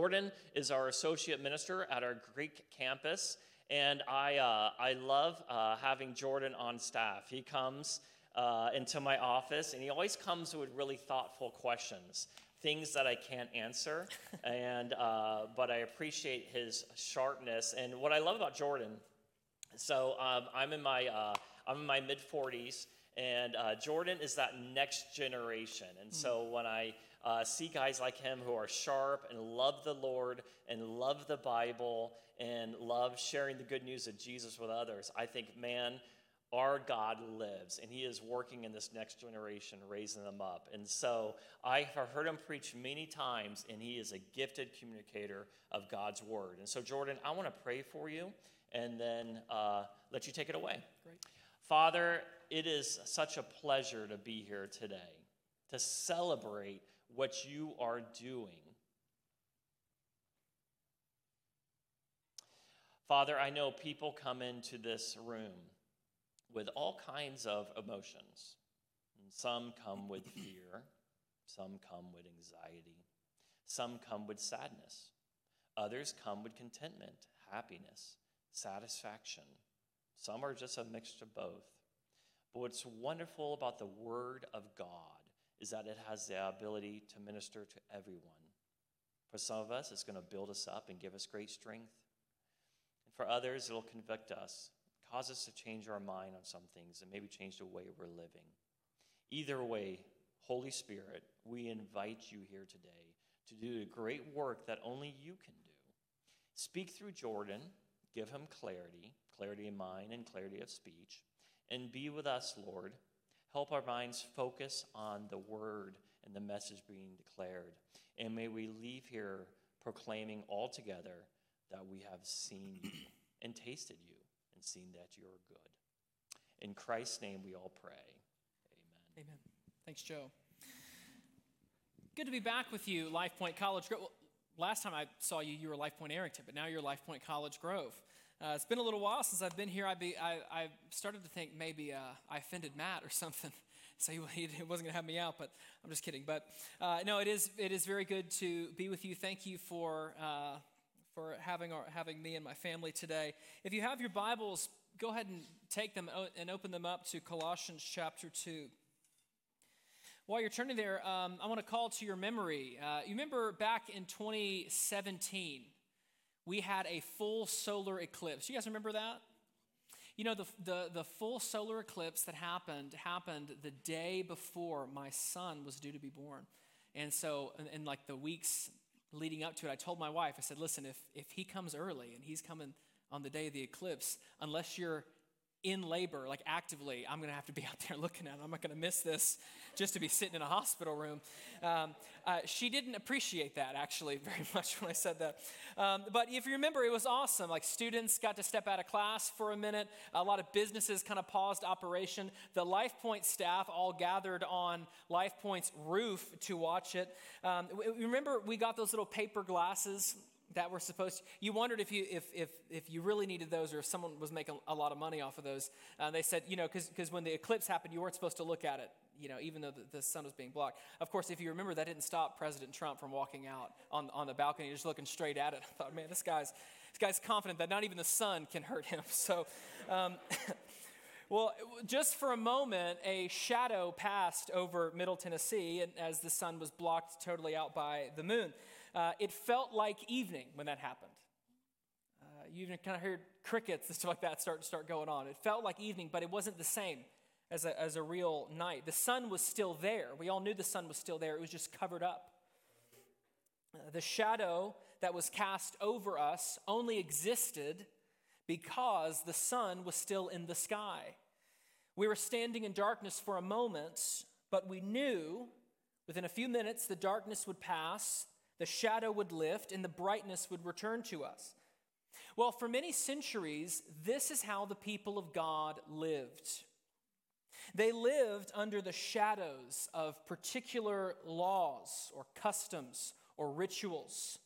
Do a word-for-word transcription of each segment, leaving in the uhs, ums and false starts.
Jordan is our associate minister at our Greek campus, and I uh, I love uh, having Jordan on staff. He comes uh, into my office, and he always comes with really thoughtful questions, things that I can't answer, and uh, but I appreciate his sharpness. And what I love about Jordan, so um, I'm in my uh, I'm in my mid forties, and uh, Jordan is that next generation. And so when I uh, see guys like him who are sharp and love the Lord and love the Bible and love sharing the good news of Jesus with others, I think, man, our God lives, and he is working in this next generation, raising them up. And so I have heard him preach many times, and he is a gifted communicator of God's word. And so, Jordan, I want to pray for you and then uh, let you take it away. Great. Father, it is such a pleasure to be here today, to celebrate what you are doing. Father, I know people come into this room with all kinds of emotions. And some come with fear, some come with anxiety, some come with sadness. Others come with contentment, happiness, satisfaction. Some are just a mixture of both. But what's wonderful about the Word of God is that it has the ability to minister to everyone. For some of us, it's going to build us up and give us great strength. And for others, it'll convict us, cause us to change our mind on some things, and maybe change the way we're living. Either way, Holy Spirit, we invite you here today to do the great work that only you can do. Speak through Jordan, give him clarity, clarity of mind and clarity of speech, and be with us, Lord. Help our minds focus on the word and the message being declared. And may we leave here proclaiming all together that we have seen you and tasted you and seen that you're good. In Christ's name we all pray. Amen. Amen. Thanks, Joe. Good to be back with you, Life Point College Grove. Well, last time I saw you, you were Life Point Arrington, but now you're Life Point College Grove. Uh, it's been a little while since I've been here. I be I, I started to think maybe uh, I offended Matt or something, so he, he wasn't going to have me out. But I'm just kidding. But uh, no, it is it is very good to be with you. Thank you for uh, for having our, having me and my family today. If you have your Bibles, go ahead and take them and open them up to Colossians chapter two. While you're turning there, um, I want to call to your memory. Uh, you remember back in twenty seventeen. We had a full solar eclipse. You guys remember that? You know, the, the, the full solar eclipse that happened, happened the day before my son was due to be born. And so, in, in like the weeks leading up to it, I told my wife, I said, listen, if, if he comes early and he's coming on the day of the eclipse, unless you're in labor, like actively, I'm going to have to be out there looking at it. I'm not going to miss this just to be sitting in a hospital room. Um, uh, she didn't appreciate that, actually, very much when I said that. Um, but if you remember, it was awesome. Like, students got to step out of class for a minute. A lot of businesses kind of paused operation. The Life Point staff all gathered on Life Point's roof to watch it. Um, remember, we got those little paper glasses that were supposed to, you wondered if you if if if you really needed those or if someone was making a lot of money off of those. Uh, they said, you know, because because when the eclipse happened, you weren't supposed to look at it, you know, even though the, the sun was being blocked. Of course, if you remember, that didn't stop President Trump from walking out on, on the balcony, just looking straight at it. I thought, man, this guy's this guy's confident that not even the sun can hurt him. So, um, well, just for a moment, a shadow passed over Middle Tennessee, and as the sun was blocked totally out by the moon. Uh, it felt like evening when that happened. Uh, you even kind of heard crickets and stuff like that start start going on. It felt like evening, but it wasn't the same as a, as a real night. The sun was still there. We all knew the sun was still there. It was just covered up. Uh, the shadow that was cast over us only existed because the sun was still in the sky. We were standing in darkness for a moment, but we knew within a few minutes the darkness would pass, the shadow would lift, and the brightness would return to us. Well, for many centuries, this is how the people of God lived. They lived under the shadows of particular laws or customs or rituals.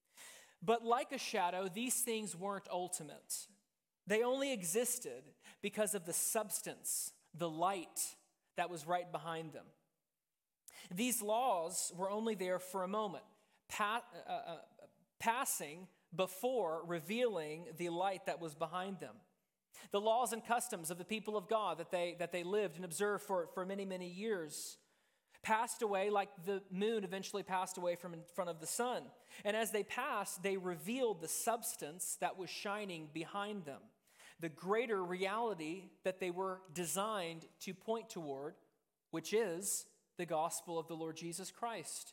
But like a shadow, these things weren't ultimate. They only existed because of the substance, the light that was right behind them. These laws were only there for a moment. Pa- uh, uh, passing before revealing the light that was behind them. The laws and customs of the people of God that they, that they lived and observed for, for many, many years passed away like the moon eventually passed away from in front of the sun. And as they passed, they revealed the substance that was shining behind them, the greater reality that they were designed to point toward, which is the gospel of the Lord Jesus Christ.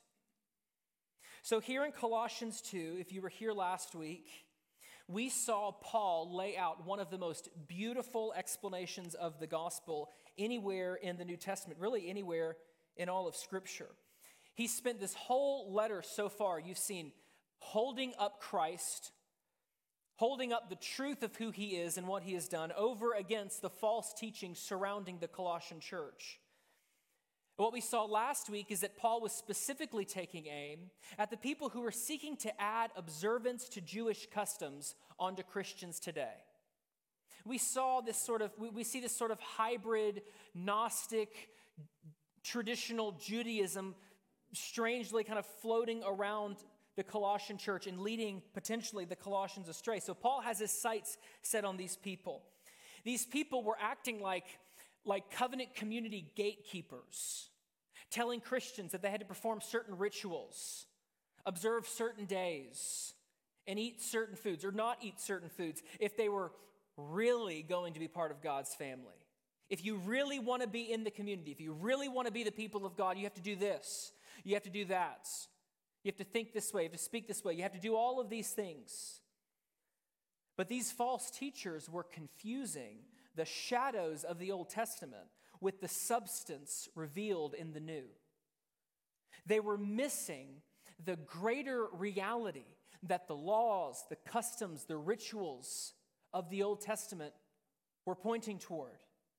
So here in Colossians two, if you were here last week, we saw Paul lay out one of the most beautiful explanations of the gospel anywhere in the New Testament, really anywhere in all of Scripture. He spent this whole letter so far, you've seen, holding up Christ, holding up the truth of who he is and what he has done over against the false teachings surrounding the Colossian church. What we saw last week is that Paul was specifically taking aim at the people who were seeking to add observance to Jewish customs onto Christians today. We saw this sort of, we, we see this sort of hybrid, Gnostic, traditional Judaism strangely kind of floating around the Colossian church and leading potentially the Colossians astray. So Paul has his sights set on these people. These people were acting like like covenant community gatekeepers, telling Christians that they had to perform certain rituals, observe certain days, and eat certain foods or not eat certain foods if they were really going to be part of God's family. If you really want to be in the community, if you really want to be the people of God, you have to do this, you have to do that. You have to think this way, you have to speak this way, you have to do all of these things. But these false teachers were confusing the shadows of the Old Testament with the substance revealed in the New. They were missing the greater reality that the laws, the customs, the rituals of the Old Testament were pointing toward.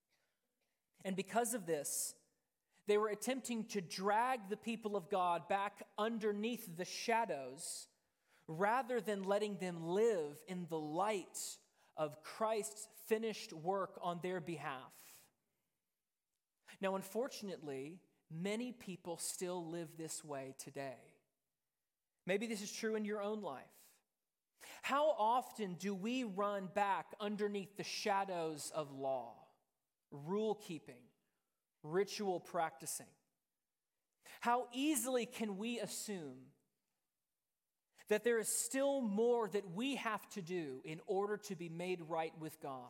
And because of this, they were attempting to drag the people of God back underneath the shadows rather than letting them live in the light of Christ's finished work on their behalf. Now, unfortunately, many people still live this way today. Maybe this is true in your own life. How often do we run back underneath the shadows of law, rule keeping, ritual practicing? How easily can we assume that there is still more that we have to do in order to be made right with God?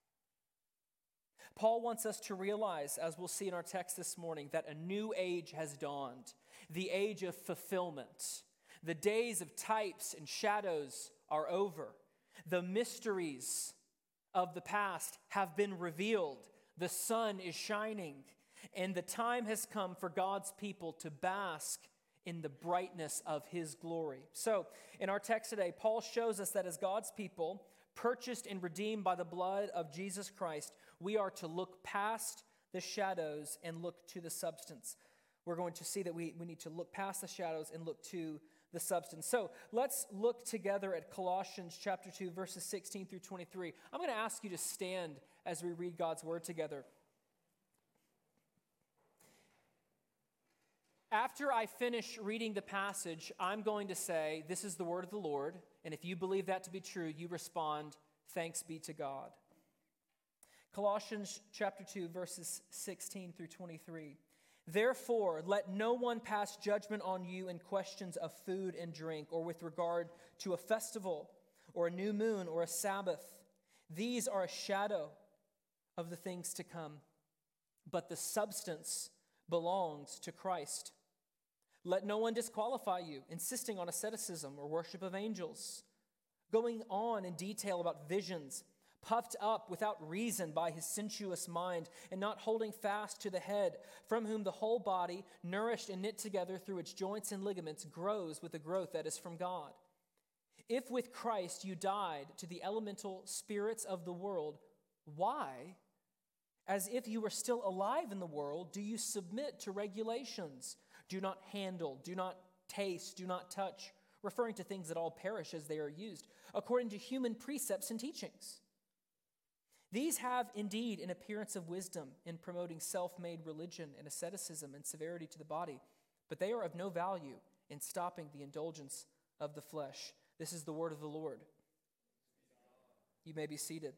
Paul wants us to realize, as we'll see in our text this morning, that a new age has dawned, the age of fulfillment. The days of types and shadows are over. The mysteries of the past have been revealed. The sun is shining, and the time has come for God's people to bask in the brightness of his glory. So, in our text today, Paul shows us that as God's people, purchased and redeemed by the blood of Jesus Christ, we are to look past the shadows and look to the substance. We're going to see that we, we need to look past the shadows and look to the substance. So, let's look together at Colossians chapter two, verses sixteen through twenty-three. I'm going to ask you to stand as we read God's word together. After I finish reading the passage, I'm going to say, this is the word of the Lord, and if you believe that to be true, you respond, thanks be to God. Colossians chapter two, verses sixteen through twenty-three. Therefore, let no one pass judgment on you in questions of food and drink, or with regard to a festival, or a new moon, or a Sabbath. These are a shadow of the things to come, but the substance belongs to Christ. Let no one disqualify you, insisting on asceticism or worship of angels, going on in detail about visions, puffed up without reason by his sensuous mind, and not holding fast to the head, from whom the whole body, nourished and knit together through its joints and ligaments, grows with the growth that is from God. If with Christ you died to the elemental spirits of the world, why, as if you were still alive in the world, do you submit to regulations? Do not handle, do not taste, do not touch, referring to things that all perish as they are used, according to human precepts and teachings. These have indeed an appearance of wisdom in promoting self-made religion and asceticism and severity to the body, but they are of no value in stopping the indulgence of the flesh. This is the word of the Lord. You may be seated.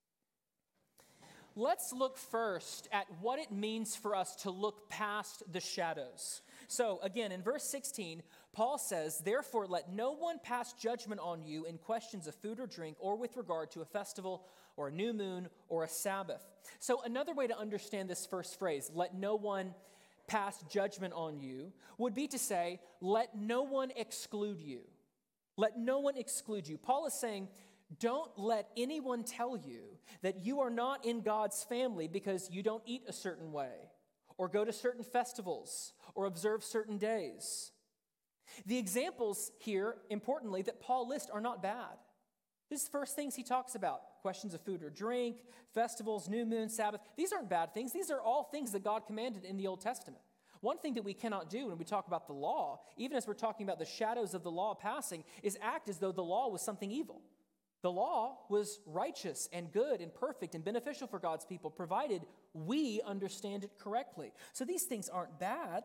Let's look first at what it means for us to look past the shadows. So again, in verse sixteen, Paul says, "Therefore let no one pass judgment on you in questions of food or drink or with regard to a festival or a new moon or a Sabbath." So another way to understand this first phrase, "let no one pass judgment on you," would be to say, let no one exclude you. Let no one exclude you. Paul is saying, don't let anyone tell you that you are not in God's family because you don't eat a certain way, or go to certain festivals, or observe certain days. The examples here, importantly, that Paul lists are not bad. These first things he talks about, questions of food or drink, festivals, new moon, Sabbath. These aren't bad things. These are all things that God commanded in the Old Testament. One thing that we cannot do when we talk about the law, even as we're talking about the shadows of the law passing, is act as though the law was something evil. The law was righteous and good and perfect and beneficial for God's people, provided we understand it correctly. So these things aren't bad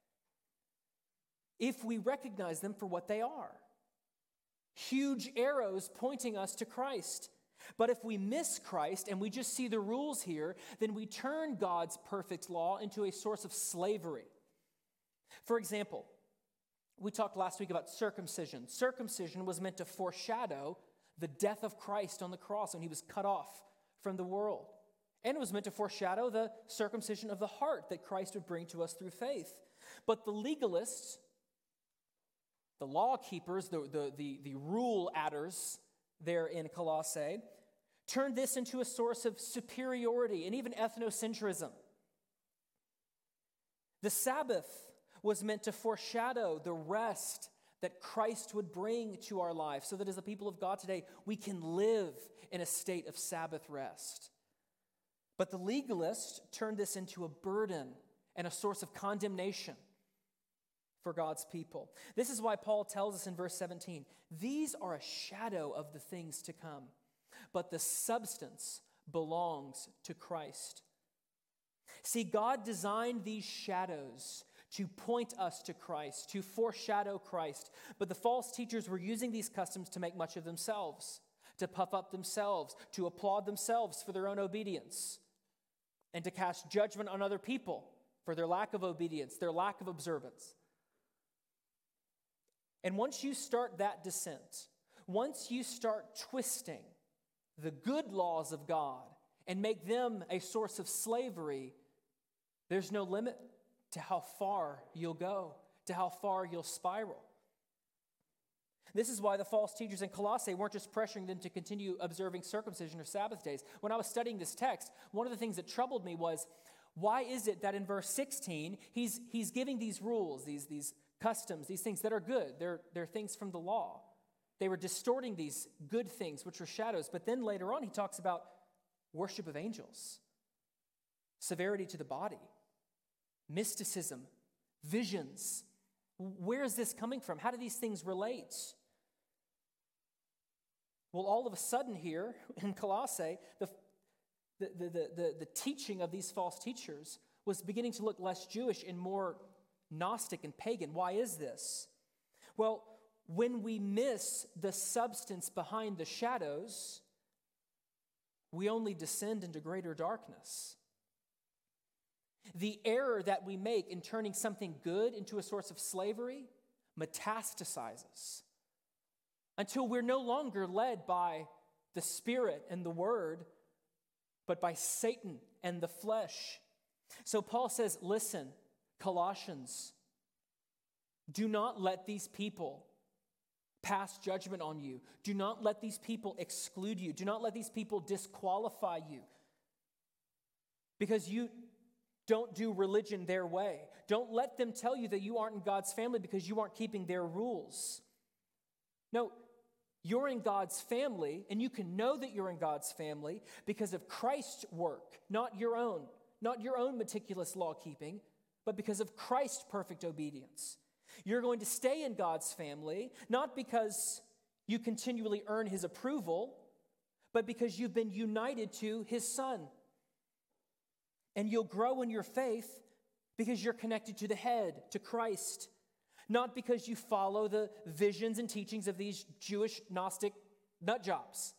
if we recognize them for what they are. Huge arrows pointing us to Christ. But if we miss Christ and we just see the rules here, then we turn God's perfect law into a source of slavery. For example, we talked last week about circumcision. Circumcision was meant to foreshadow the death of Christ on the cross when he was cut off from the world. And it was meant to foreshadow the circumcision of the heart that Christ would bring to us through faith. But the legalists, the law keepers, the, the, the, the rule adders there in Colossae, turned this into a source of superiority and even ethnocentrism. The Sabbath was meant to foreshadow the rest that Christ would bring to our life, so that as the people of God today, we can live in a state of Sabbath rest. But the legalists turned this into a burden and a source of condemnation for God's people. This is why Paul tells us in verse seventeen, these are a shadow of the things to come, but the substance belongs to Christ. See, God designed these shadows to point us to Christ, to foreshadow Christ. But the false teachers were using these customs to make much of themselves, to puff up themselves, to applaud themselves for their own obedience, and to cast judgment on other people for their lack of obedience, their lack of observance. And once you start that descent, once you start twisting the good laws of God and make them a source of slavery, there's no limit to how far you'll go, to how far you'll spiral. This is why the false teachers in Colossae weren't just pressuring them to continue observing circumcision or Sabbath days. When I was studying this text, one of the things that troubled me was, why is it that in verse sixteen, he's, he's giving these rules, these, these customs, these things that are good. They're, they're things from the law. They were distorting these good things, which were shadows. But then later on, he talks about worship of angels, severity to the body, mysticism, visions. Where is this coming from? How do these things relate? Well, all of a sudden here in Colossae, the, the, the, the, the teaching of these false teachers was beginning to look less Jewish and more Gnostic and pagan. Why is this? Well, when we miss the substance behind the shadows, we only descend into greater darkness. The error that we make in turning something good into a source of slavery metastasizes until we're no longer led by the Spirit and the Word, but by Satan and the flesh. So Paul says, listen, Colossians, do not let these people pass judgment on you. Do not let these people exclude you. Do not let these people disqualify you because you don't do religion their way. Don't let them tell you that you aren't in God's family because you aren't keeping their rules. No, you're in God's family, and you can know that you're in God's family because of Christ's work, not your own, not your own meticulous law keeping, but because of Christ's perfect obedience. You're going to stay in God's family, not because you continually earn his approval, but because you've been united to his Son. And you'll grow in your faith because you're connected to the head, to Christ. not because you follow the visions and teachings of these Jewish Gnostic nut jobs.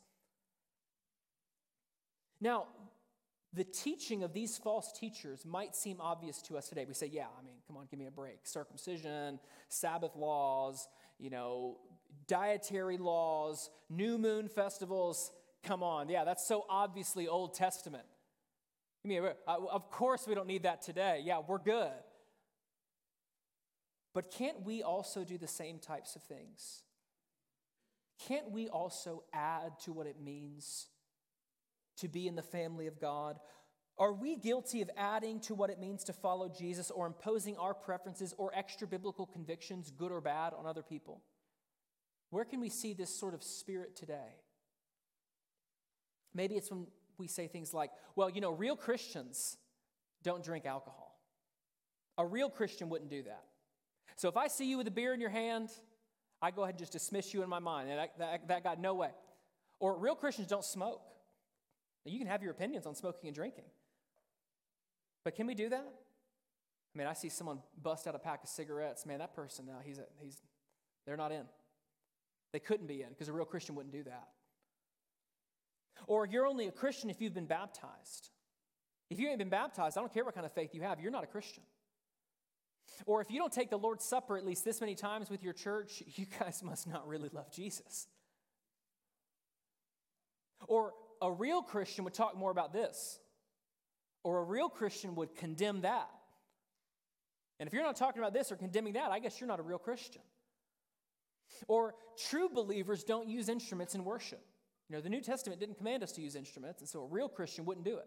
Now, the teaching of these false teachers might seem obvious to us today. We say, yeah, I mean, come on, give me a break. Circumcision, Sabbath laws, you know, dietary laws, new moon festivals. Come on, yeah, that's so obviously Old Testament. I mean, of course we don't need that today. Yeah, we're good. But can't we also do the same types of things? Can't we also add to what it means to be in the family of God? Are we guilty of adding to what it means to follow Jesus or imposing our preferences or extra biblical convictions, good or bad, on other people? Where can we see this sort of spirit today? Maybe it's when we say things like, well, you know, real Christians don't drink alcohol. A real Christian wouldn't do that. So if I see you with a beer in your hand, I go ahead and just dismiss you in my mind. And that, that, that got no way. Or real Christians don't smoke. Now, you can have your opinions on smoking and drinking. But can we do that? I mean, I see someone bust out a pack of cigarettes. Man, that person now, he's, a, he's they're not in. They couldn't be in because a real Christian wouldn't do that. Or you're only a Christian if you've been baptized. If you ain't been baptized, I don't care what kind of faith you have, you're not a Christian. Or if you don't take the Lord's Supper at least this many times with your church, you guys must not really love Jesus. Or a real Christian would talk more about this. Or a real Christian would condemn that. And if you're not talking about this or condemning that, I guess you're not a real Christian. Or true believers don't use instruments in worship. You know, the New Testament didn't command us to use instruments, and so a real Christian wouldn't do it.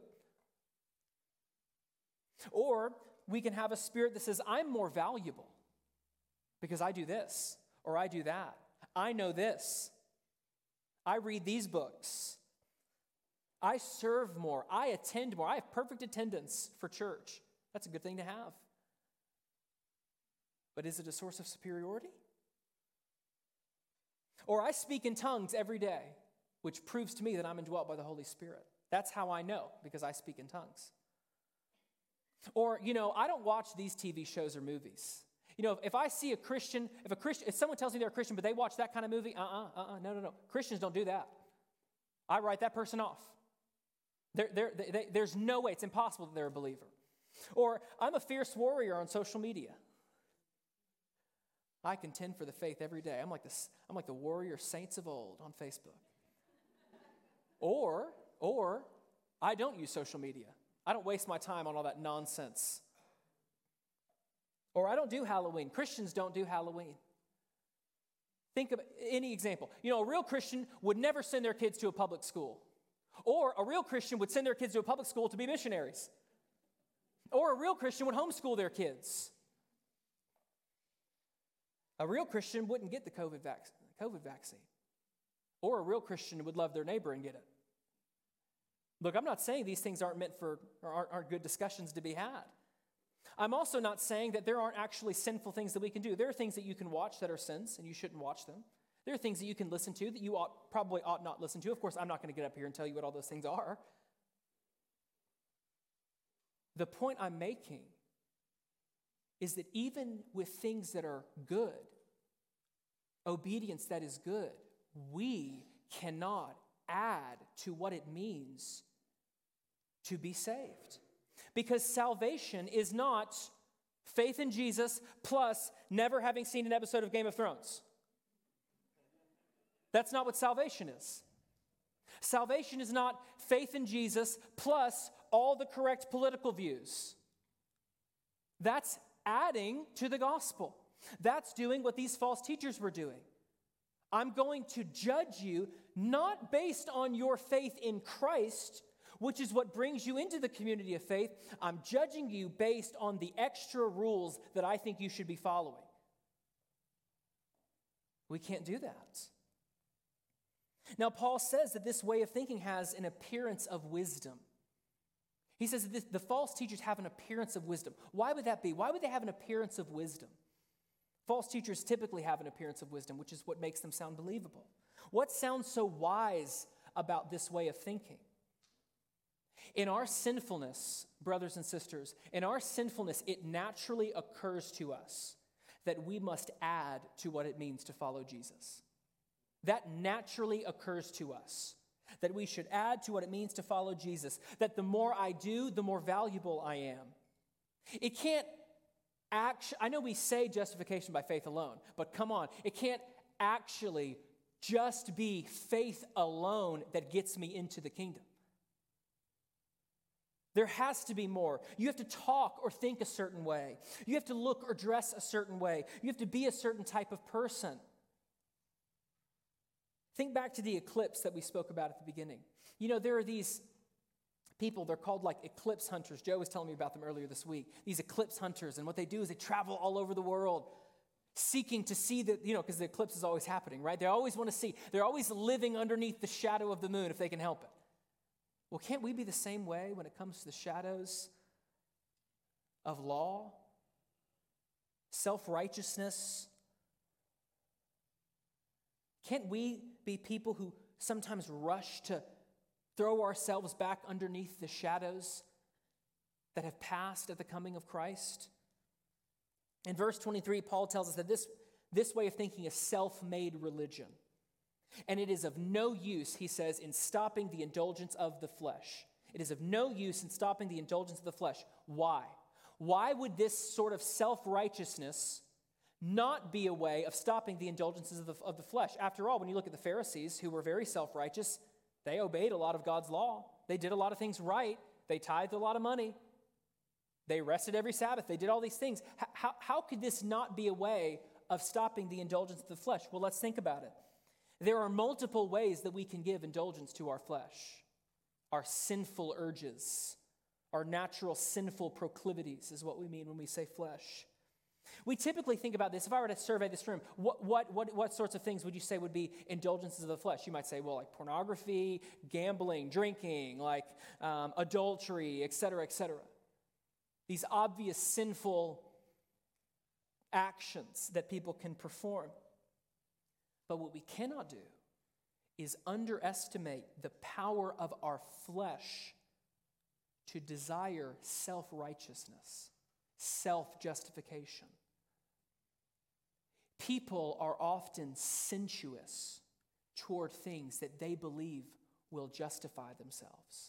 Or we can have a spirit that says, I'm more valuable because I do this or I do that. I know this. I read these books. I serve more. I attend more. I have perfect attendance for church. That's a good thing to have. But is it a source of superiority? Or I speak in tongues every day, which proves to me that I'm indwelt by the Holy Spirit. That's how I know, because I speak in tongues. Or, you know, I don't watch these T V shows or movies. You know, if I see a Christian, if a Christian, if someone tells me they're a Christian, but they watch that kind of movie, uh-uh, uh-uh, no, no, no. Christians don't do that. I write that person off. They're, they're, they, they, there's no way, it's impossible that they're a believer. Or I'm a fierce warrior on social media. I contend for the faith every day. I'm like the, I'm like the warrior saints of old on Facebook. Or, or I don't use social media. I don't waste my time on all that nonsense. Or I don't do Halloween. Christians don't do Halloween. Think of any example. You know, a real Christian would never send their kids to a public school. Or a real Christian would send their kids to a public school to be missionaries. Or a real Christian would homeschool their kids. A real Christian wouldn't get the COVID, vac- COVID vaccine. Or a real Christian would love their neighbor and get it. Look, I'm not saying these things aren't meant for, or aren't, aren't good discussions to be had. I'm also not saying that there aren't actually sinful things that we can do. There are things that you can watch that are sins, and you shouldn't watch them. There are things that you can listen to that you ought, probably ought not listen to. Of course, I'm not going to get up here and tell you what all those things are. The point I'm making is that even with things that are good, obedience that is good, we cannot add to what it means to be saved. Because salvation is not faith in Jesus plus never having seen an episode of Game of Thrones. That's not what salvation is. Salvation is not faith in Jesus plus all the correct political views. That's adding to the gospel. That's doing what these false teachers were doing. I'm going to judge you not based on your faith in Christ, which is what brings you into the community of faith. I'm judging you based on the extra rules that I think you should be following. We can't do that. Now, Paul says that this way of thinking has an appearance of wisdom. He says that this, the false teachers have an appearance of wisdom. Why would that be? Why would they have an appearance of wisdom? False teachers typically have an appearance of wisdom, which is what makes them sound believable. What sounds so wise about this way of thinking? In our sinfulness, brothers and sisters, in our sinfulness, it naturally occurs to us that we must add to what it means to follow Jesus. That naturally occurs to us, that we should add to what it means to follow Jesus, that the more I do, the more valuable I am. It can't actually, I know we say justification by faith alone, but come on, it can't actually just be faith alone that gets me into the kingdom. There has to be more. You have to talk or think a certain way. You have to look or dress a certain way. You have to be a certain type of person. Think back to the eclipse that we spoke about at the beginning. You know, there are these people, they're called like eclipse hunters. Joe was telling me about them earlier this week. These eclipse hunters, and what they do is they travel all over the world seeking to see the, you know, because the eclipse is always happening, right? They always want to see. They're always living underneath the shadow of the moon if they can help it. Well, can't we be the same way when it comes to the shadows of law, self-righteousness? Can't we be people who sometimes rush to throw ourselves back underneath the shadows that have passed at the coming of Christ? In verse twenty-three, Paul tells us that this, this way of thinking is self-made religion. And it is of no use, he says, in stopping the indulgence of the flesh. It is of no use in stopping the indulgence of the flesh. Why? Why would this sort of self-righteousness not be a way of stopping the indulgences of the, of the flesh? After all, when you look at the Pharisees, who were very self-righteous, they obeyed a lot of God's law. They did a lot of things right. They tithed a lot of money. They rested every Sabbath. They did all these things. How, how, how could this not be a way of stopping the indulgence of the flesh? Well, let's think about it. There are multiple ways that we can give indulgence to our flesh, our sinful urges, our natural sinful proclivities is what we mean when we say flesh. We typically think about this. If I were to survey this room, what, what, what, what sorts of things would you say would be indulgences of the flesh? You might say, well, like pornography, gambling, drinking, like um, adultery, et cetera, et cetera. These obvious sinful actions that people can perform. But what we cannot do is underestimate the power of our flesh to desire self-righteousness, self-justification. People are often sensuous toward things that they believe will justify themselves.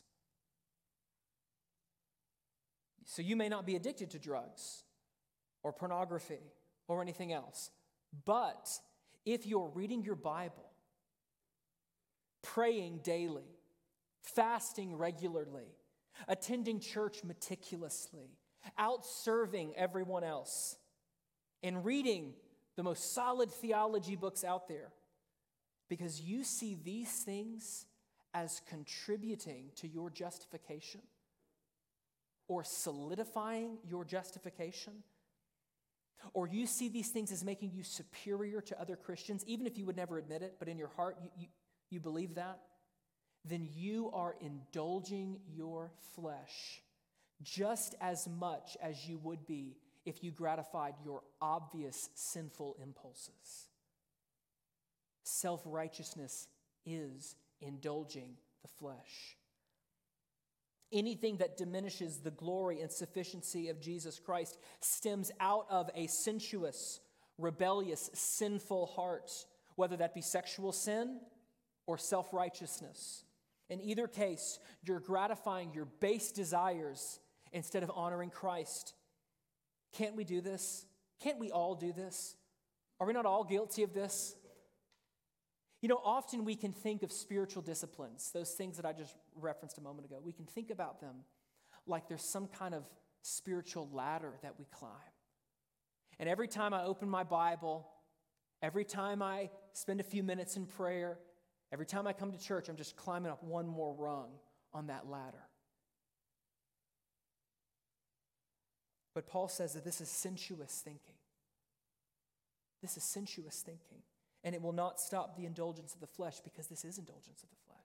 So you may not be addicted to drugs or pornography or anything else, but if you're reading your Bible, praying daily, fasting regularly, attending church meticulously, out serving everyone else, and reading the most solid theology books out there, because you see these things as contributing to your justification or solidifying your justification, or you see these things as making you superior to other Christians, even if you would never admit it, but in your heart you, you, you believe that, then you are indulging your flesh just as much as you would be if you gratified your obvious sinful impulses. Self-righteousness is indulging the flesh. Anything that diminishes the glory and sufficiency of Jesus Christ stems out of a sensuous, rebellious, sinful heart, whether that be sexual sin or self-righteousness. In either case, you're gratifying your base desires instead of honoring Christ. Can't we do this? Can't we all do this? Are we not all guilty of this? You know, often we can think of spiritual disciplines, those things that I just referenced a moment ago. We can think about them like there's some kind of spiritual ladder that we climb. And every time I open my Bible, every time I spend a few minutes in prayer, every time I come to church, I'm just climbing up one more rung on that ladder. But Paul says that this is sensuous thinking. This is sensuous thinking. And it will not stop the indulgence of the flesh, because this is indulgence of the flesh.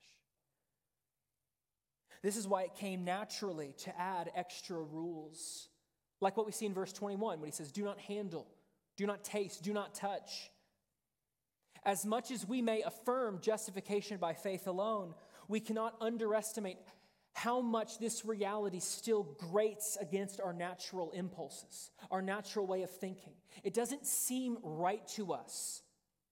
This is why it came naturally to add extra rules, like what we see in verse twenty-one when he says, do not handle, do not taste, do not touch. As much as we may affirm justification by faith alone, we cannot underestimate how much this reality still grates against our natural impulses, our natural way of thinking. It doesn't seem right to us.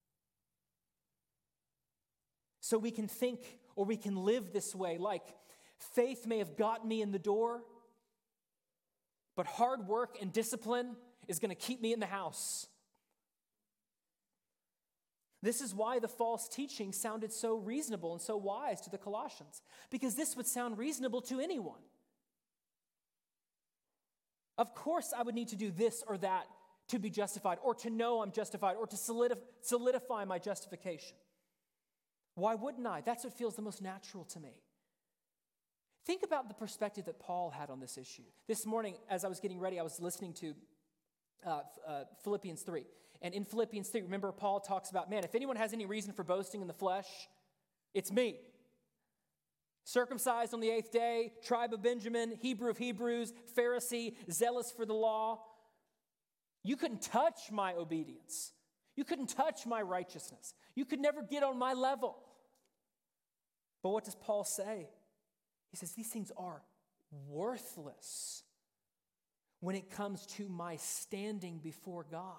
So we can think or we can live this way, like faith may have gotten me in the door, but hard work and discipline is going to keep me in the house. This is why the false teaching sounded so reasonable and so wise to the Colossians, because this would sound reasonable to anyone. Of course, I would need to do this or that to be justified, or to know I'm justified, or to solidif- solidify my justification. Why wouldn't I? That's what feels the most natural to me. Think about the perspective that Paul had on this issue. This morning, as I was getting ready, I was listening to uh, uh, Philippians three. And in Philippians three, remember Paul talks about, man, if anyone has any reason for boasting in the flesh, it's me. Circumcised on the eighth day, tribe of Benjamin, Hebrew of Hebrews, Pharisee, zealous for the law. You couldn't touch my obedience. You couldn't touch my righteousness. You could never get on my level. But what does Paul say? He says these things are worthless when it comes to my standing before God.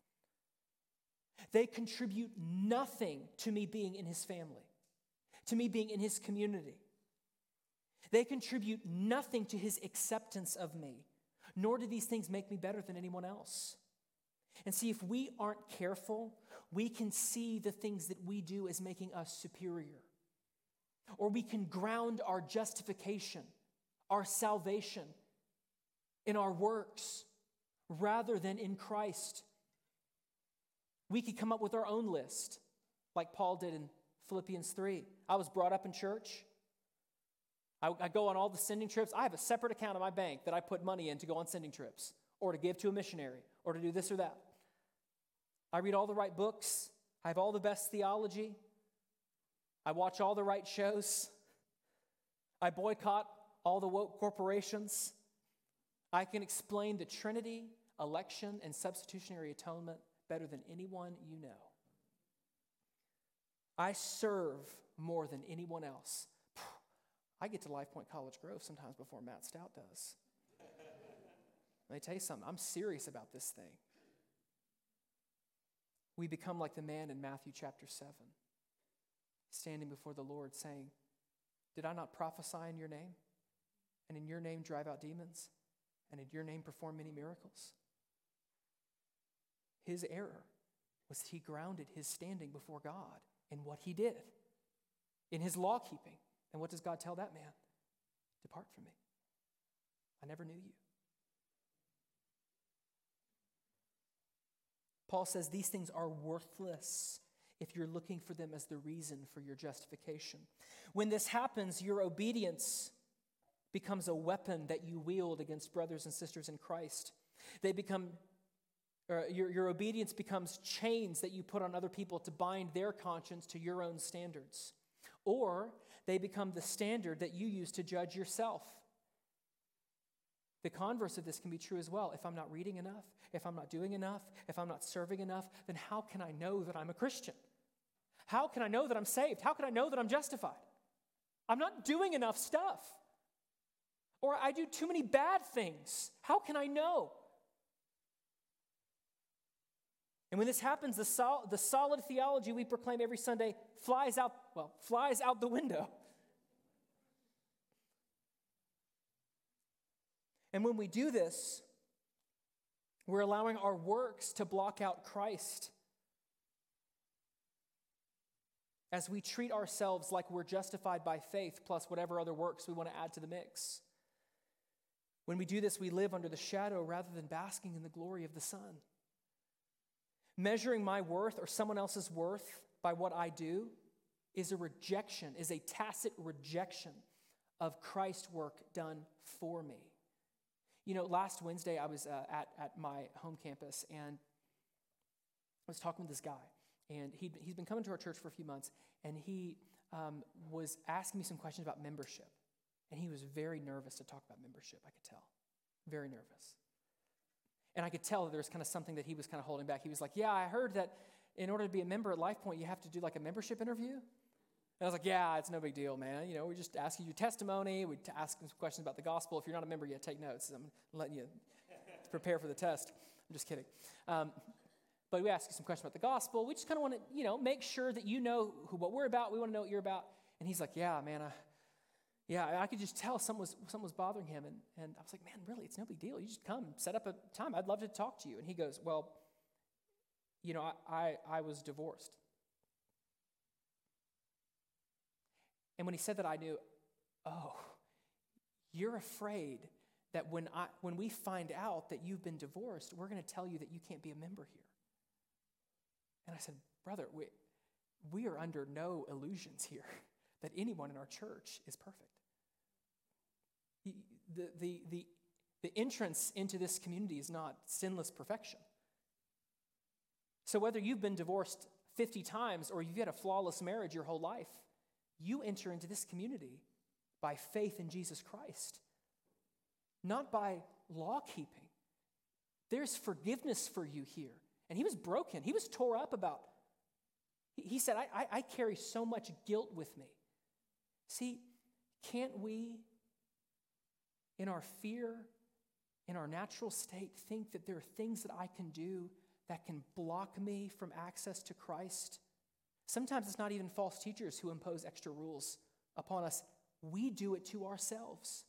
They contribute nothing to me being in his family, to me being in his community. They contribute nothing to his acceptance of me, nor do these things make me better than anyone else. And see, if we aren't careful, we can see the things that we do as making us superior. Or we can ground our justification, our salvation, in our works rather than in Christ. We could come up with our own list, like Paul did in Philippians three. I was brought up in church. I, I go on all the sending trips. I have a separate account in my bank that I put money in to go on sending trips, or to give to a missionary, or to do this or that. I read all the right books. I have all the best theology. I watch all the right shows. I boycott all the woke corporations. I can explain the Trinity, election, and substitutionary atonement better than anyone you know. I serve more than anyone else. I get to Life Point College Grove sometimes before Matt Stout does. Let me tell you something. I'm serious about this thing. We become like the man in Matthew chapter seven, standing before the Lord saying, did I not prophesy in your name? And in your name drive out demons? And in your name perform many miracles? His error was he grounded his standing before God in what he did, in his law keeping. And what does God tell that man? Depart from me. I never knew you. Paul says these things are worthless if you're looking for them as the reason for your justification. When this happens, your obedience becomes a weapon that you wield against brothers and sisters in Christ. They become, or your, your obedience becomes chains that you put on other people to bind their conscience to your own standards. Or they become the standard that you use to judge yourself. The converse of this can be true as well. If I'm not reading enough, if I'm not doing enough, if I'm not serving enough, then how can I know that I'm a Christian? How can I know that I'm saved? How can I know that I'm justified? I'm not doing enough stuff. Or I do too many bad things. How can I know? And when this happens, the, sol- the solid theology we proclaim every Sunday flies out, well, flies out the window. And when we do this, we're allowing our works to block out Christ as we treat ourselves like we're justified by faith plus whatever other works we want to add to the mix. When we do this, we live under the shadow rather than basking in the glory of the sun. Measuring my worth or someone else's worth by what I do is a rejection, is a tacit rejection of Christ's work done for me. You know, last Wednesday I was uh, at, at my home campus, and I was talking with this guy, and he'd, he's been coming to our church for a few months, and he um, was asking me some questions about membership, and he was very nervous to talk about membership, I could tell, very nervous. And I could tell that there was kind of something that he was kind of holding back. He was like, yeah, I heard that in order to be a member at LifePoint, you have to do like a membership interview. And I was like, yeah, it's no big deal, man. You know, we're just asking you testimony. We ask some questions about the gospel. If you're not a member yet, take notes. I'm letting you prepare for the test. I'm just kidding. Um, but we ask you some questions about the gospel. We just kind of want to, you know, make sure that you know who, what we're about. We want to know what you're about. And he's like, yeah, man, I, yeah, I could just tell something was, something was bothering him. And, and I was like, man, really, it's no big deal. You just come, set up a time. I'd love to talk to you. And he goes, well, you know, I, I, I was divorced. And when he said that, I knew, oh, you're afraid that when I when we find out that you've been divorced, we're going to tell you that you can't be a member here. And I said, brother, we, we are under no illusions here that anyone in our church is perfect. The, the, the, the entrance into this community is not sinless perfection. So whether you've been divorced fifty times or you've had a flawless marriage your whole life, you enter into this community by faith in Jesus Christ, not by law keeping. There's forgiveness for you here. And he was broken. He was tore up about. He said, I, I, I carry so much guilt with me. See, can't we, in our fear, in our natural state, think that there are things that I can do that can block me from access to Christ? Sometimes it's not even false teachers who impose extra rules upon us. We do it to ourselves.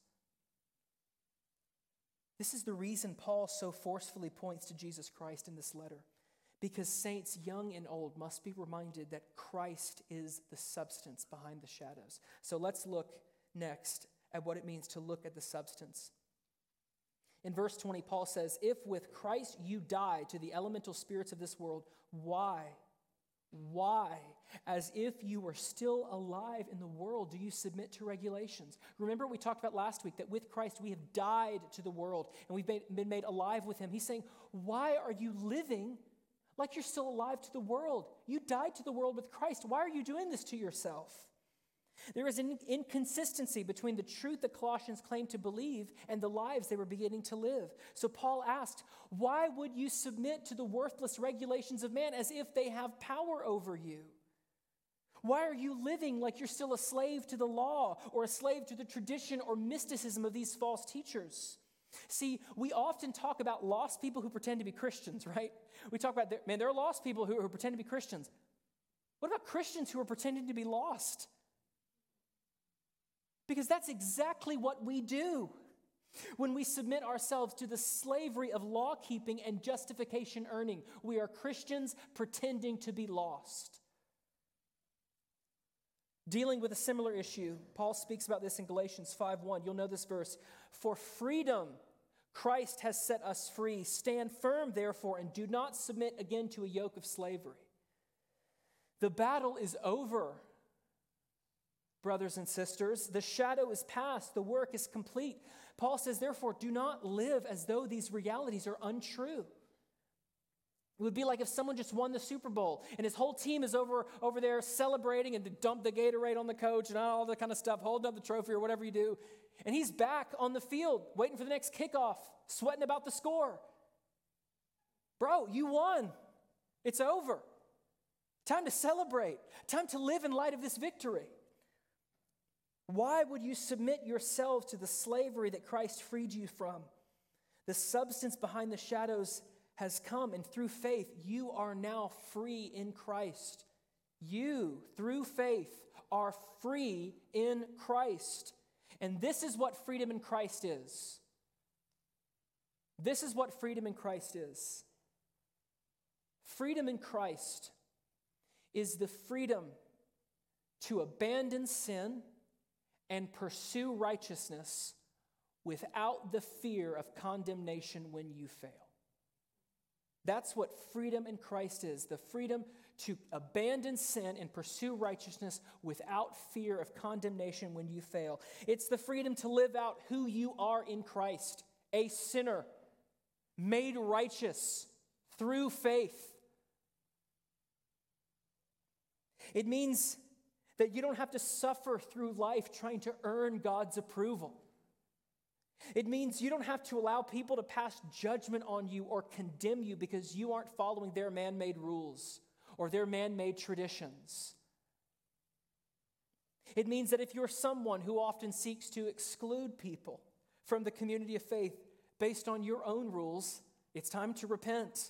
This is the reason Paul so forcefully points to Jesus Christ in this letter, because saints young and old must be reminded that Christ is the substance behind the shadows. So let's look next at what it means to look at the substance. In verse twenty, Paul says, if with Christ you died to the elemental spirits of this world, why? Why, as if you were still alive in the world, do you submit to regulations? Remember we talked about last week that with Christ we have died to the world and we've been made alive with him. He's saying, why are you living like you're still alive to the world? You died to the world with Christ. Why are you doing this to yourself? There is an inconsistency between the truth that Colossians claimed to believe and the lives they were beginning to live. So Paul asked, why would you submit to the worthless regulations of man as if they have power over you? Why are you living like you're still a slave to the law or a slave to the tradition or mysticism of these false teachers? See, we often talk about lost people who pretend to be Christians, right? We talk about, man, there are lost people who, who pretend to be Christians. What about Christians who are pretending to be lost? Because that's exactly what we do when we submit ourselves to the slavery of law keeping and justification earning. We are Christians pretending to be lost. Dealing with a similar issue, Paul speaks about this in Galatians five one. You'll know this verse. For freedom, Christ has set us free. Stand firm, therefore, and do not submit again to a yoke of slavery. The battle is over, brothers and sisters. The shadow is past. The work is complete. Paul says, therefore, do not live as though these realities are untrue. It would be like if someone just won the Super Bowl and his whole team is over, over there celebrating and to dump the Gatorade on the coach and all that kind of stuff, holding up the trophy or whatever you do. And he's back on the field waiting for the next kickoff, sweating about the score. Bro, you won. It's over. Time to celebrate. Time to live in light of this victory. Why would you submit yourselves to the slavery that Christ freed you from? The substance behind the shadows has come, and through faith, you are now free in Christ. You, through faith, are free in Christ. And this is what freedom in Christ is. This is what freedom in Christ is. Freedom in Christ is the freedom to abandon sin and pursue righteousness without the fear of condemnation when you fail. That's what freedom in Christ is, the freedom to abandon sin and pursue righteousness without fear of condemnation when you fail. It's the freedom to live out who you are in Christ, a sinner, made righteous through faith. It means that you don't have to suffer through life trying to earn God's approval. It means you don't have to allow people to pass judgment on you or condemn you because you aren't following their man-made rules or their man-made traditions. It means that if you're someone who often seeks to exclude people from the community of faith based on your own rules, it's time to repent.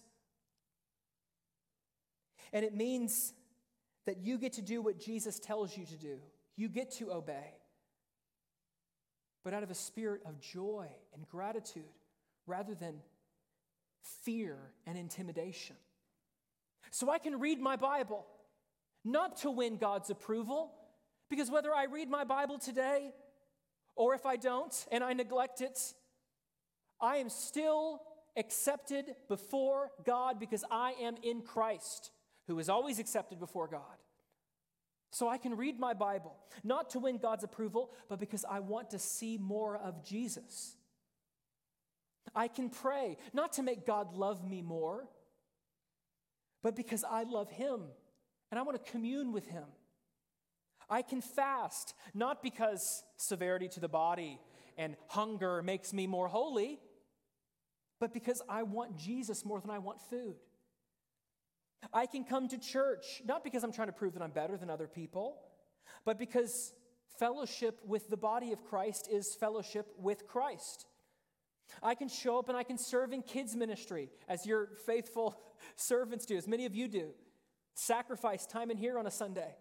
And it means that you get to do what Jesus tells you to do. You get to obey, but out of a spirit of joy and gratitude rather than fear and intimidation. So I can read my Bible, not to win God's approval, because whether I read my Bible today or if I don't and I neglect it, I am still accepted before God because I am in Christ, who is always accepted before God. So I can read my Bible, not to win God's approval, but because I want to see more of Jesus. I can pray, not to make God love me more, but because I love Him and I want to commune with Him. I can fast, not because severity to the body and hunger makes me more holy, but because I want Jesus more than I want food. I can come to church, not because I'm trying to prove that I'm better than other people, but because fellowship with the body of Christ is fellowship with Christ. I can show up and I can serve in kids ministry, as your faithful servants do, as many of you do. Sacrifice time in here on a Sunday.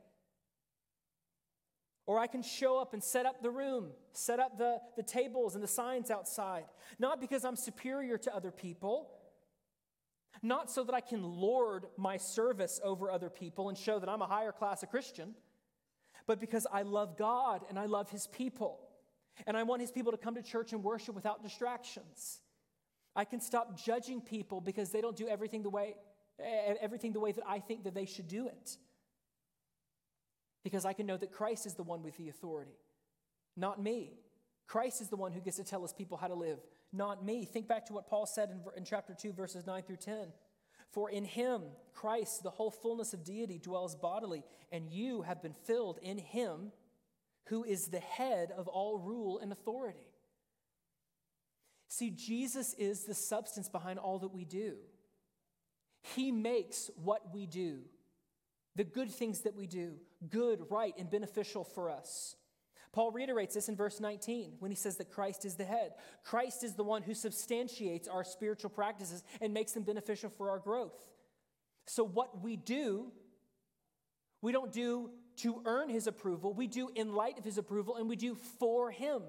Or I can show up and set up the room, set up the, the tables and the signs outside, not because I'm superior to other people, not so that I can lord my service over other people and show that I'm a higher class of Christian, but because I love God and I love His people. And I want His people to come to church and worship without distractions. I can stop judging people because they don't do everything the way, everything the way that I think that they should do it. Because I can know that Christ is the one with the authority, not me. Christ is the one who gets to tell His people how to live, not me. Think back to what Paul said in, in chapter two, verses nine through ten. For in Him, Christ, the whole fullness of deity dwells bodily, and you have been filled in Him, who is the head of all rule and authority. See, Jesus is the substance behind all that we do. He makes what we do, the good things that we do, good, right, and beneficial for us. Paul reiterates this in verse nineteen when he says that Christ is the head. Christ is the one who substantiates our spiritual practices and makes them beneficial for our growth. So what we do, we don't do to earn His approval. We do in light of His approval, and we do for Him.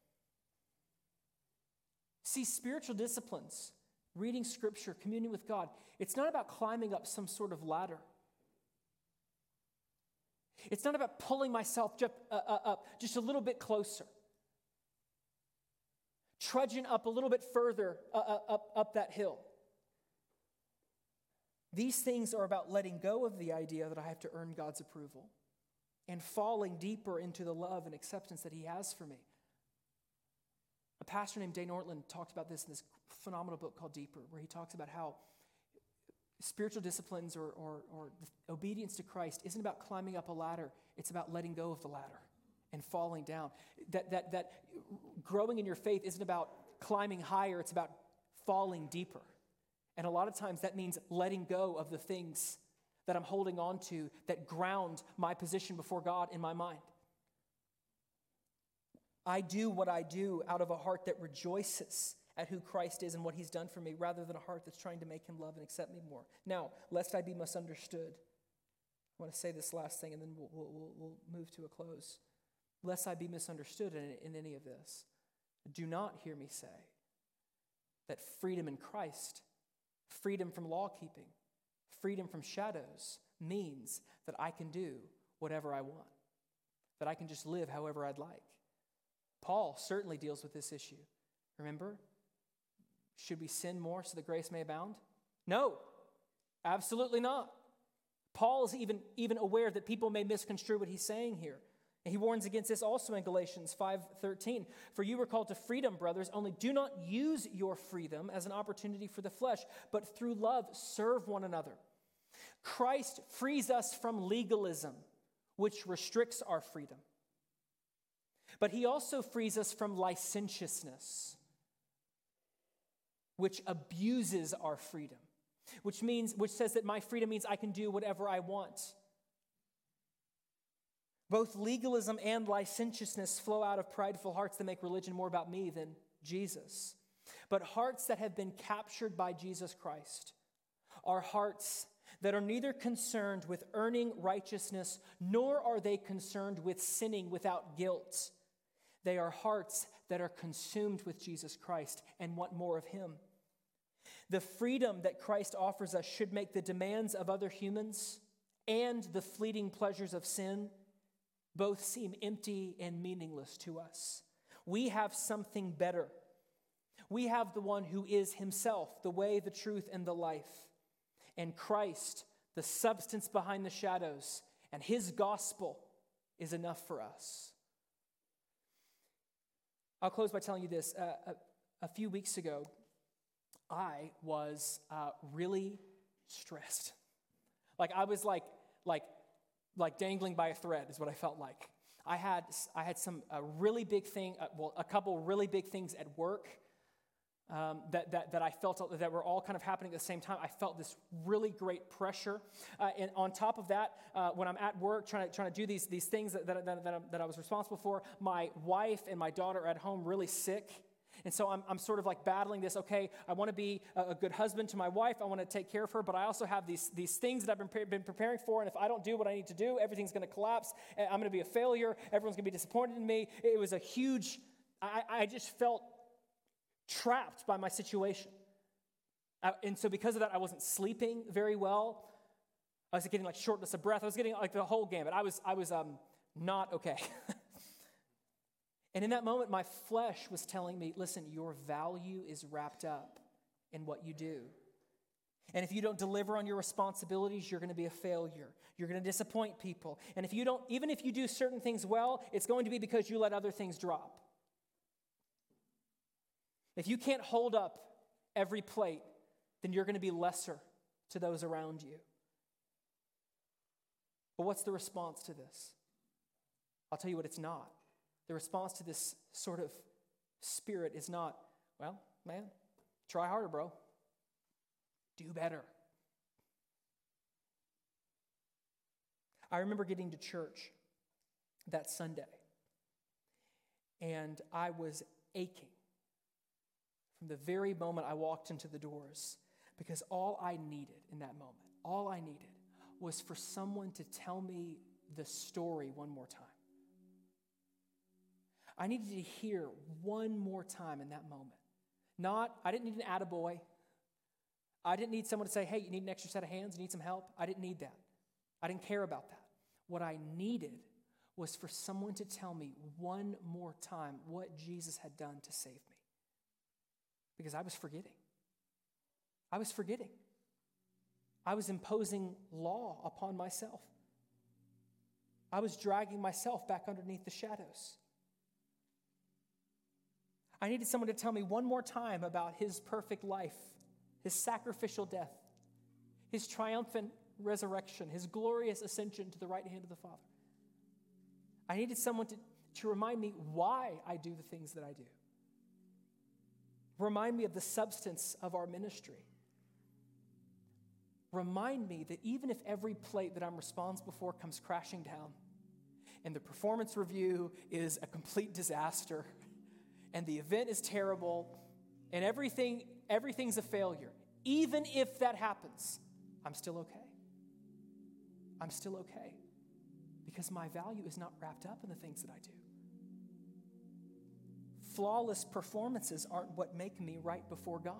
See, spiritual disciplines, reading Scripture, communing with God, it's not about climbing up some sort of ladder. It's not about pulling myself just, uh, uh, up just a little bit closer, trudging up a little bit further uh, uh, up, up that hill. These things are about letting go of the idea that I have to earn God's approval and falling deeper into the love and acceptance that He has for me. A pastor named Dane Ortland talks about this in this phenomenal book called Deeper, where he talks about how spiritual disciplines or, or, or obedience to Christ isn't about climbing up a ladder. It's about letting go of the ladder and falling down. That, that, that growing in your faith isn't about climbing higher. It's about falling deeper. And a lot of times that means letting go of the things that I'm holding on to that ground my position before God in my mind. I do what I do out of a heart that rejoices at who Christ is and what He's done for me, rather than a heart that's trying to make Him love and accept me more. Now, lest I be misunderstood, I want to say this last thing, and then we'll, we'll, we'll move to a close. Lest I be misunderstood in, in any of this, do not hear me say that freedom in Christ, freedom from law-keeping, freedom from shadows means that I can do whatever I want, that I can just live however I'd like. Paul certainly deals with this issue. Remember? Should we sin more so that grace may abound? No, absolutely not. Paul is even, even aware that people may misconstrue what he's saying here. And he warns against this also in Galatians five thirteen. For you were called to freedom, brothers, only do not use your freedom as an opportunity for the flesh, but through love serve one another. Christ frees us from legalism, which restricts our freedom. But He also frees us from licentiousness, which abuses our freedom, which means, which says that my freedom means I can do whatever I want. Both legalism and licentiousness flow out of prideful hearts that make religion more about me than Jesus. But hearts that have been captured by Jesus Christ are hearts that are neither concerned with earning righteousness, nor are they concerned with sinning without guilt. They are hearts that are consumed with Jesus Christ and want more of him. The freedom that Christ offers us should make the demands of other humans and the fleeting pleasures of sin both seem empty and meaningless to us. We have something better. We have the one who is himself, the way, the truth, and the life. And Christ, the substance behind the shadows, and his gospel is enough for us. I'll close by telling you this. Uh, a, a few weeks ago, I was uh, really stressed. Like I was like, like, like dangling by a thread is what I felt like. I had, I had some a really big thing, uh, well, a couple really big things at work um, that, that, that I felt that were all kind of happening at the same time. I felt this really great pressure. Uh, and on top of that, uh, when I'm at work trying to, trying to do these, these things that, that, that, that, I, that I was responsible for, my wife and my daughter are at home really sick. And so I'm, I'm sort of like battling this, okay, I want to be a, a good husband to my wife. I want to take care of her, but I also have these, these things that I've been, pre- been preparing for, and if I don't do what I need to do, everything's going to collapse, and I'm going to be a failure. Everyone's going to be disappointed in me. It was a huge, I, I just felt trapped by my situation. I, and so because of that, I wasn't sleeping very well. I was getting like shortness of breath. I was getting like the whole gamut. I was, I was um, not okay. And in that moment, my flesh was telling me, listen, your value is wrapped up in what you do. And if you don't deliver on your responsibilities, you're going to be a failure. You're going to disappoint people. And if you don't, even if you do certain things well, it's going to be because you let other things drop. If you can't hold up every plate, then you're going to be lesser to those around you. But what's the response to this? I'll tell you what it's not. The response to this sort of spirit is not, well, man, try harder, bro. Do better. I remember getting to church that Sunday, and I was aching from the very moment I walked into the doors, because all I needed in that moment, all I needed was for someone to tell me the story one more time. I needed to hear one more time in that moment. Not, I didn't need an attaboy. I didn't need someone to say, hey, you need an extra set of hands, you need some help. I didn't need that. I didn't care about that. What I needed was for someone to tell me one more time what Jesus had done to save me. Because I was forgetting. I was forgetting. I was imposing law upon myself. I was dragging myself back underneath the shadows. I needed someone to tell me one more time about his perfect life, his sacrificial death, his triumphant resurrection, his glorious ascension to the right hand of the Father. I needed someone to, to remind me why I do the things that I do. Remind me of the substance of our ministry. Remind me that even if every plate that I'm responsible for comes crashing down, and the performance review is a complete disaster, and the event is terrible, and everything, everything's a failure, even if that happens, I'm still okay. I'm still okay. Because my value is not wrapped up in the things that I do. Flawless performances aren't what make me right before God.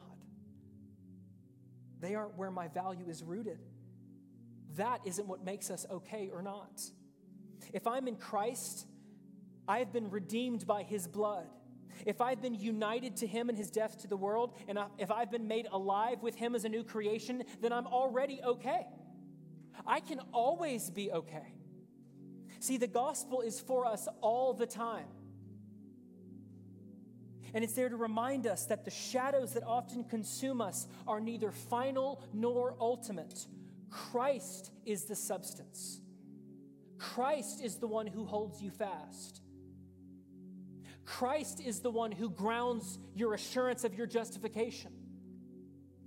They aren't where my value is rooted. That isn't what makes us okay or not. If I'm in Christ, I have been redeemed by his blood. If I've been united to him in his death to the world, and if I've been made alive with him as a new creation, then I'm already okay. I can always be okay. See, the gospel is for us all the time. And it's there to remind us that the shadows that often consume us are neither final nor ultimate. Christ is the substance. Christ is the one who holds you fast. Christ is the one who grounds your assurance of your justification.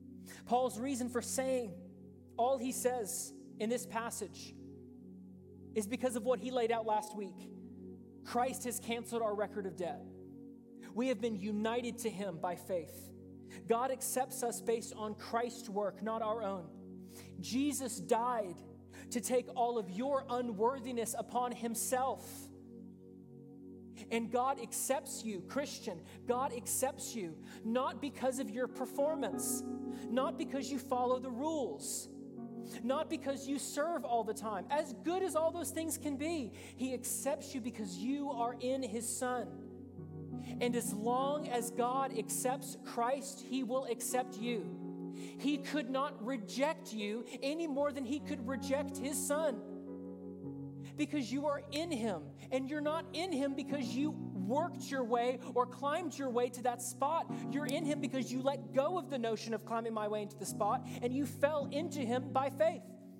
Paul's reason for saying all he says in this passage is because of what he laid out last week. Christ has canceled our record of debt. We have been united to him by faith. God accepts us based on Christ's work, not our own. Jesus died to take all of your unworthiness upon himself. And God accepts you, Christian. God accepts you not because of your performance, not because you follow the rules, not because you serve all the time. As good as all those things can be, he accepts you because you are in his Son. And as long as God accepts Christ, he will accept you. He could not reject you any more than he could reject his Son. Because you are in him, and you're not in him because you worked your way or climbed your way to that spot. You're in him because you let go of the notion of climbing my way into the spot, and you fell into him by faith.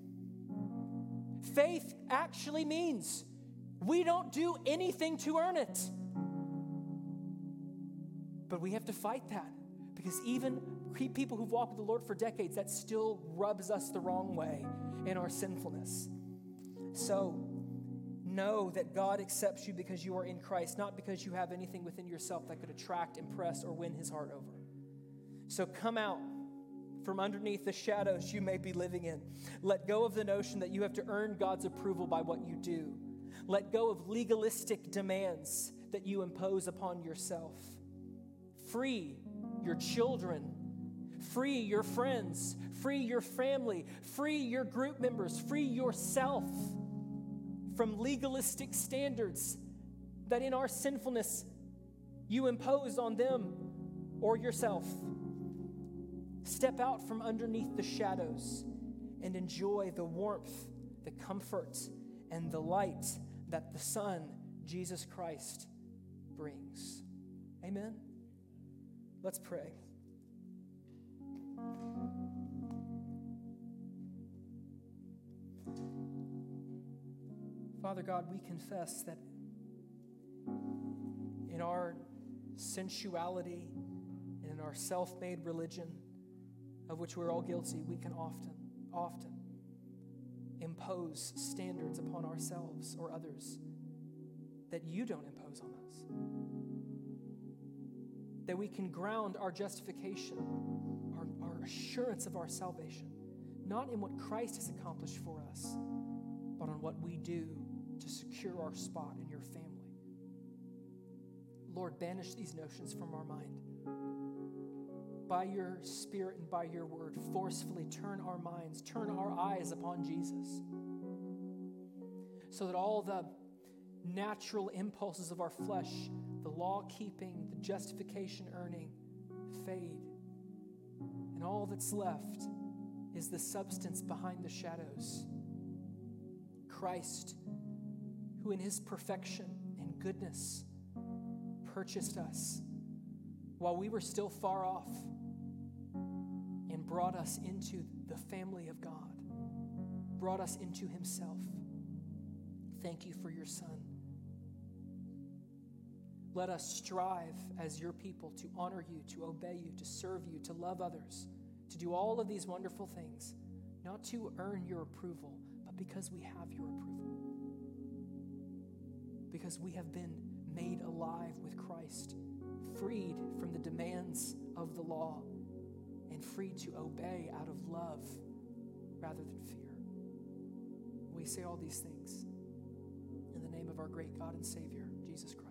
Faith actually means we don't do anything to earn it. But we have to fight that, because even people who've walked with the Lord for decades, that still rubs us the wrong way in our sinfulness. So know that God accepts you because you are in Christ, not because you have anything within yourself that could attract, impress, or win his heart over. So come out from underneath the shadows you may be living in. Let go of the notion that you have to earn God's approval by what you do. Let go of legalistic demands that you impose upon yourself. Free your children, free your friends, free your family, free your group members, free yourself from legalistic standards that in our sinfulness you impose on them or yourself. Step out from underneath the shadows and enjoy the warmth, the comfort, and the light that the Son, Jesus Christ, brings. Amen? Let's pray. Father God, we confess that in our sensuality and in our self-made religion, of which we're all guilty, we can often, often impose standards upon ourselves or others that you don't impose on us. That we can ground our justification, our, our assurance of our salvation, not in what Christ has accomplished for us, but on what we do to secure our spot in your family. Lord, banish these notions from our mind. By your Spirit and by your word, forcefully turn our minds, turn our eyes upon Jesus, so that all the natural impulses of our flesh, the law-keeping, the justification-earning, fade. And all that's left is the substance behind the shadows. Christ, who in his perfection and goodness purchased us while we were still far off and brought us into the family of God, brought us into himself. Thank you for your Son. Let us strive as your people to honor you, to obey you, to serve you, to love others, to do all of these wonderful things, not to earn your approval, but because we have your approval. Because we have been made alive with Christ, freed from the demands of the law, and free to obey out of love rather than fear. We say all these things in the name of our great God and Savior, Jesus Christ.